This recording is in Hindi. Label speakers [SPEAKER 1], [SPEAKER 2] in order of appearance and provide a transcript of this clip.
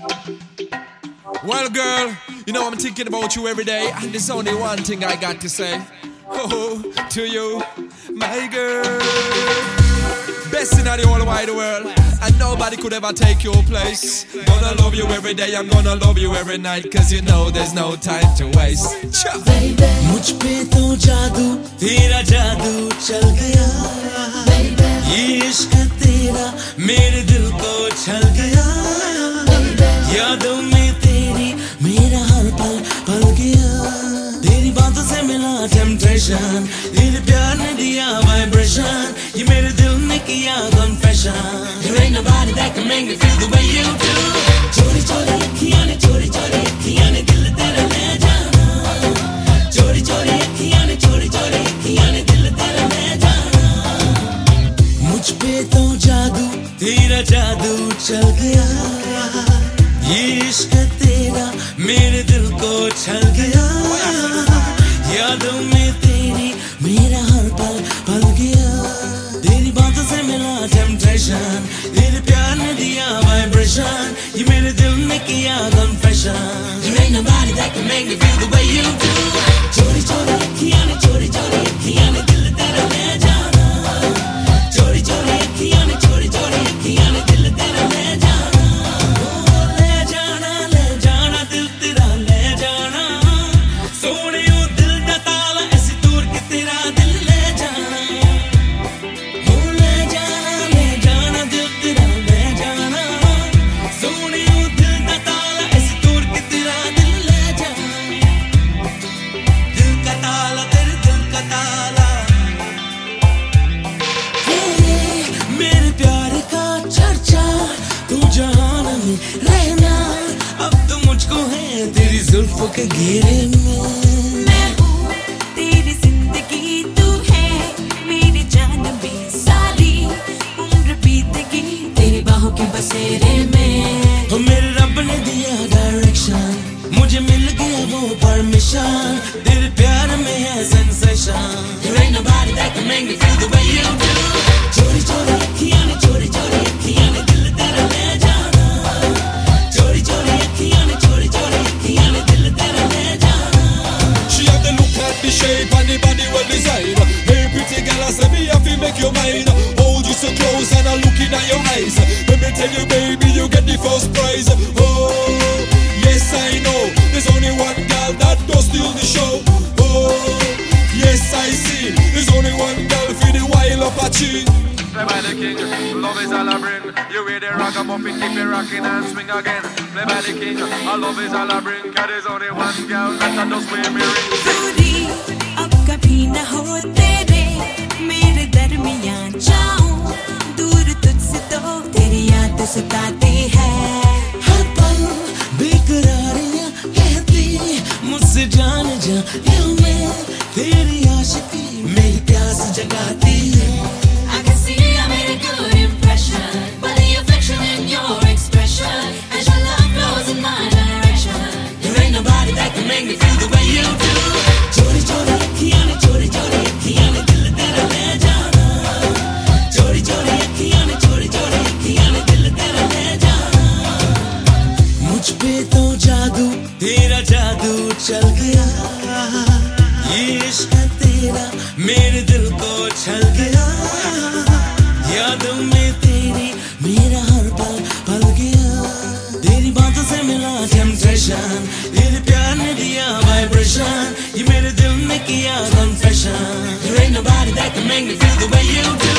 [SPEAKER 1] Well, girl, you know I'm thinking about you every day, and there's only one thing I got to say. Oh, to you, my girl. Best in the whole wide world, and nobody could ever take your place. Gonna love you every day, I'm gonna love you every night, cause you know there's no time to waste.
[SPEAKER 2] मुझ पे तो जादू, तेरा जादू चल गया. ये इश्क तेरा मेरे दिल को छल गया. यादों में तेरी मेरा हर पल पल गया. तेरी बातों से मिला टेम्पटेशन, तेरे प्यार ने दिया वाइब्रेशन. ये मेरे दिल ने किया confession. There ain't nobody that can make me feel the way you do. चोरी चोरी अखियां ने, चोरी चोरी अखियां ने दिल तेरा ले जाना. चोरी चोरी अखियां ने, चोरी चोरी अखियां ने दिल तेरा ले जाना. मुझ पे तो जादू, तेरा जादू चल गया. ये इश्क तेरा मेरे दिल को छल गया. यादों में तेरी मेरा हर पल पल गया. तेरी बातों से मिला टेम्पटेशन, तेरे प्यार ने दिया वाइब्रेशन. ये मेरे दिल ने किया confession. There ain't nobody that can make me feel the way you do. चोरी चोरी अखियां ने, चोरी चोरी अखियां ने दिल तेरा ले जाना. चोरी चोरी अखियां ने, चोरी चोरी अखियां ने दिल तेरा ले जाना. ले जाना, ले जाना दिल तेरा ले जाना. सोने ओ दिल दा ताला ऐसी दूर के तेरा दिल ले जाना. ले जाना दिल तेरा ले जाना. सोने ओ दिल दा ताला ऐसी दूर के तेरा दिल ले जाना. दिल का ताला, तेरे दिल का ताला. मेरे प्यार का चर्चा तू जहान में रहना. अब तो मुझको है तेरी जुल्फों के घेरे में.
[SPEAKER 3] मैं हूँ तेरी जिंदगी, तू है मेरी जान भी. सारी उम्र बीतेगी तेरी बाहों के बसेरे में.
[SPEAKER 2] हो मेरे रब ने दिया डायरेक्शन, मुझे मिल गया वो परमिशन. तेरे प्यार में है sensation. There ain't nobody that can make me feel the way you do. चोरी चोरी अखियां ने, चोरी चोरी अखियां ने दिल तेरा ले जाना. चोरी चोरी अखियां ने, चोरी चोरी अखियां ने दिल तेरा ले जाना.
[SPEAKER 1] She have the look at the shape and the body well designed. Hey pretty girl, I say me have to make your mind. Hold you so close and I looking at your eyes. Let me tell you baby, you get the first prize. Oh, yes I know, there's only one girl that does steal the show. Oh, yes I see, there's only one girl for the wild Apache.
[SPEAKER 4] Play by the king, love is all I bring. You hear the ragamuffin, keep it rocking and swing again. Play by the king, love is all I bring. Cause there's only one girl that does wear me ring.
[SPEAKER 3] दूरी अब कभी न हो तेरे मेरे दरमियां. जाऊं दूर तुझसे तो तेरी याद सताती है.
[SPEAKER 2] हर पल बेकरारियां कहती मुझसे जान जा. दिल में तेरी आशिकी मेरी प्यास जगाती है.
[SPEAKER 3] I can see I made a good impression by the affection in your expression as your love flows in my direction.
[SPEAKER 2] There ain't nobody that can make me feel the way you do. चोरी चोरी अखियां ने, चोरी चोरी अखियां ने दिल तेरा ले जाना. चोरी चोरी अखियां ने, चोरी चोरी अखियां ने दिल तेरा ले जाना. मुझ पे तो जादू, तेरा जादू चल गया. ये इश्क तेरा मेरे दिल को छल गया. यादों में तेरी मेरा हर पल पल गया. तेरी बातों से मिला टेम्पटेशन, तेरे प्यार ने दिया वाइब्रेशन. ये मेरे दिल ने किया confession. There ain't nobody that can make me feel the way you do.